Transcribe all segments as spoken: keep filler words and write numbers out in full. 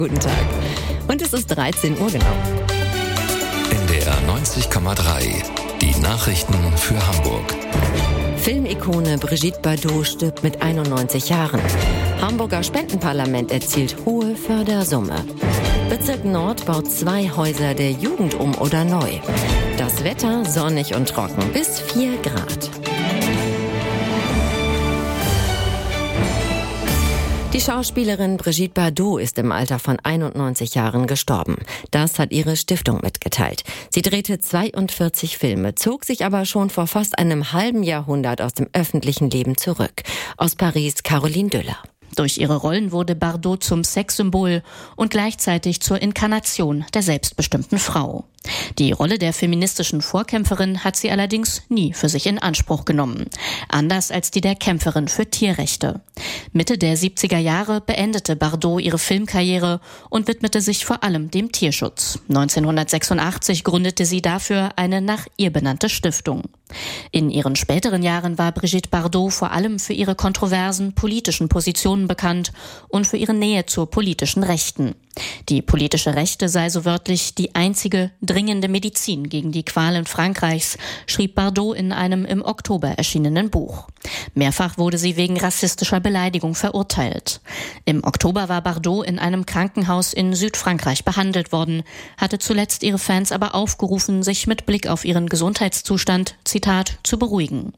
Guten Tag. Und es ist dreizehn Uhr genau. N D R neunzig Komma drei. Die Nachrichten für Hamburg. Filmikone Brigitte Bardot stirbt mit einundneunzig Jahren. Hamburger Spendenparlament erzielt hohe Fördersumme. Bezirk Nord baut zwei Häuser der Jugend um oder neu. Das Wetter sonnig und trocken bis vier Grad. Die Schauspielerin Brigitte Bardot ist im Alter von einundneunzig Jahren gestorben. Das hat ihre Stiftung mitgeteilt. Sie drehte zweiundvierzig Filme, zog sich aber schon vor fast einem halben Jahrhundert aus dem öffentlichen Leben zurück. Aus Paris Caroline Düller. Durch ihre Rollen wurde Bardot zum Sexsymbol und gleichzeitig zur Inkarnation der selbstbestimmten Frau. Die Rolle der feministischen Vorkämpferin hat sie allerdings nie für sich in Anspruch genommen. Anders als die der Kämpferin für Tierrechte. Mitte der siebziger Jahre beendete Bardot ihre Filmkarriere und widmete sich vor allem dem Tierschutz. neunzehnhundertsechsundachtzig gründete sie dafür eine nach ihr benannte Stiftung. In ihren späteren Jahren war Brigitte Bardot vor allem für ihre kontroversen politischen Positionen bekannt und für ihre Nähe zur politischen Rechten. Die politische Rechte sei so wörtlich die einzige dringende Medizin gegen die Qualen Frankreichs, schrieb Bardot in einem im Oktober erschienenen Buch. Mehrfach wurde sie wegen rassistischer Beleidigung verurteilt. Im Oktober war Bardot in einem Krankenhaus in Südfrankreich behandelt worden, hatte zuletzt ihre Fans aber aufgerufen, sich mit Blick auf ihren Gesundheitszustand, Zitat, zu beruhigen.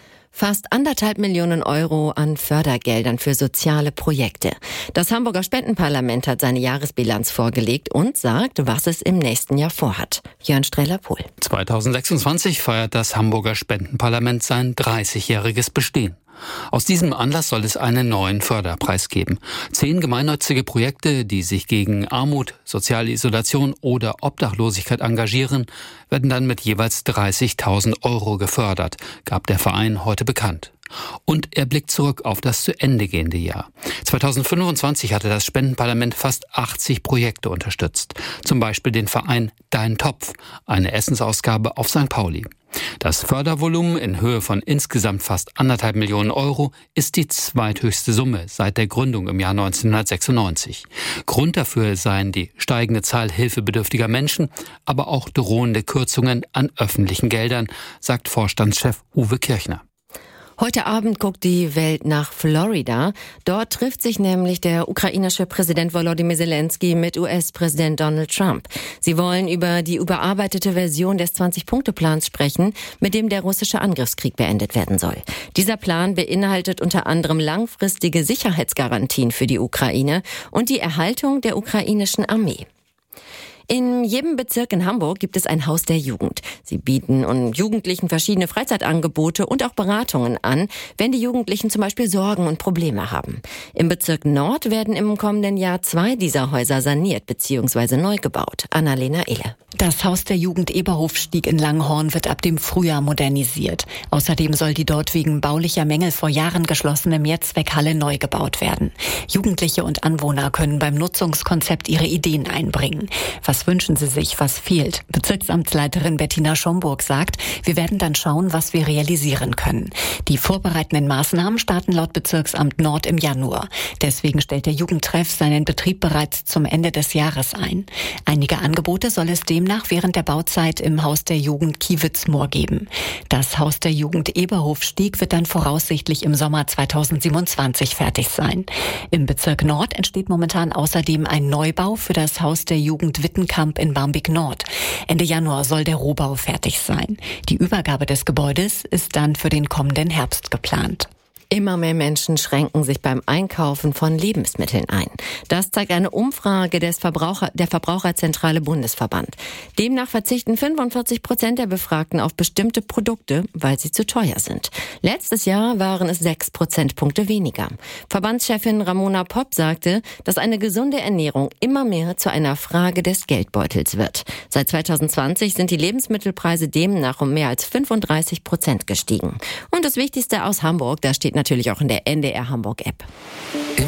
Fast anderthalb Millionen Euro an Fördergeldern für soziale Projekte. Das Hamburger Spendenparlament hat seine Jahresbilanz vorgelegt und sagt, was es im nächsten Jahr vorhat. Jörn Streller-Pohl. zweitausendsechsundzwanzig feiert das Hamburger Spendenparlament sein dreißigjähriges Bestehen. Aus diesem Anlass soll es einen neuen Förderpreis geben. Zehn gemeinnützige Projekte, die sich gegen Armut, soziale Isolation oder Obdachlosigkeit engagieren, werden dann mit jeweils dreißigtausend Euro gefördert, gab der Verein heute bekannt. Und er blickt zurück auf das zu Ende gehende Jahr. zweitausendfünfundzwanzig hatte das Spendenparlament fast achtzig Projekte unterstützt. Zum Beispiel den Verein Dein Topf, eine Essensausgabe auf Sankt Pauli. Das Fördervolumen in Höhe von insgesamt fast anderthalb Millionen Euro ist die zweithöchste Summe seit der Gründung im Jahr neunzehnhundertsechsundneunzig. Grund dafür seien die steigende Zahl hilfebedürftiger Menschen, aber auch drohende Kürzungen an öffentlichen Geldern, sagt Vorstandschef Uwe Kirchner. Heute Abend guckt die Welt nach Florida. Dort trifft sich nämlich der ukrainische Präsident Volodymyr Zelensky mit U S-Präsident Donald Trump. Sie wollen über die überarbeitete Version des zwanzig-Punkte-Plans sprechen, mit dem der russische Angriffskrieg beendet werden soll. Dieser Plan beinhaltet unter anderem langfristige Sicherheitsgarantien für die Ukraine und die Erhaltung der ukrainischen Armee. In jedem Bezirk in Hamburg gibt es ein Haus der Jugend. Sie bieten Jugendlichen verschiedene Freizeitangebote und auch Beratungen an, wenn die Jugendlichen zum Beispiel Sorgen und Probleme haben. Im Bezirk Nord werden im kommenden Jahr zwei dieser Häuser saniert bzw. neu gebaut. Annalena Ehle. Das Haus der Jugend Eberhofstieg in Langhorn wird ab dem Frühjahr modernisiert. Außerdem soll die dort wegen baulicher Mängel vor Jahren geschlossene Mehrzweckhalle neu gebaut werden. Jugendliche und Anwohner können beim Nutzungskonzept ihre Ideen einbringen. Was wünschen sie sich, was fehlt? Bezirksamtsleiterin Bettina Schomburg sagt, wir werden dann schauen, was wir realisieren können. Die vorbereitenden Maßnahmen starten laut Bezirksamt Nord im Januar. Deswegen stellt der Jugendtreff seinen Betrieb bereits zum Ende des Jahres ein. Einige Angebote soll es demnach während der Bauzeit im Haus der Jugend Kiewitzmoor geben. Das Haus der Jugend Eberhofstieg wird dann voraussichtlich im Sommer zweitausendsiebenundzwanzig fertig sein. Im Bezirk Nord entsteht momentan außerdem ein Neubau für das Haus der Jugend Wittenkamp in Barmbek Nord. Ende Januar soll der Rohbau fertig sein. Die Übergabe des Gebäudes ist dann für den kommenden Herbst geplant. Immer mehr Menschen schränken sich beim Einkaufen von Lebensmitteln ein. Das zeigt eine Umfrage des Verbraucher, der Verbraucherzentrale Bundesverband. Demnach verzichten fünfundvierzig Prozent der Befragten auf bestimmte Produkte, weil sie zu teuer sind. Letztes Jahr waren es sechs Prozentpunkte weniger. Verbandschefin Ramona Popp sagte, dass eine gesunde Ernährung immer mehr zu einer Frage des Geldbeutels wird. Seit zweitausendzwanzig sind die Lebensmittelpreise demnach um mehr als fünfunddreißig Prozent gestiegen. Und das Wichtigste aus Hamburg, da steht natürlich auch in der N D R Hamburg App.